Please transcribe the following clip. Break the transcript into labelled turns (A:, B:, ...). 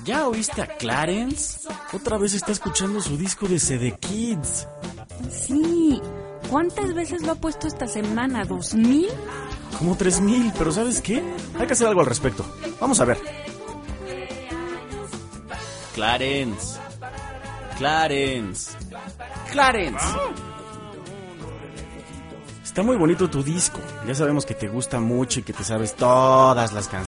A: ¿Ya oíste a Clarence? Otra vez está escuchando su disco de CD Kids.
B: Sí. ¿Cuántas veces lo ha puesto esta semana? ¿2000?
A: Como 3000, pero ¿sabes qué? Hay que hacer algo al respecto. Vamos a ver. Clarence. Clarence. Clarence. Está muy bonito tu disco. Ya sabemos que te gusta mucho y que te sabes todas las canciones.